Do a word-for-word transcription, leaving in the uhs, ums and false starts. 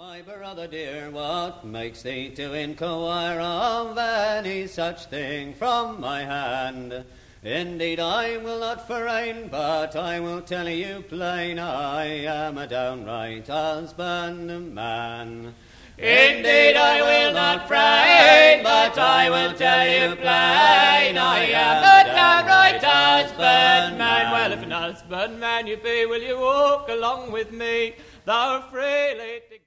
My brother dear, what makes thee to inquire of any such thing from my hand? Indeed, I will not feign, but I will tell you plain, I am a downright husbandman. Indeed, I will not feign, but I will tell you plain, I am a downright husbandman. Well, if an husbandman you be, will you walk along with me, thou freely?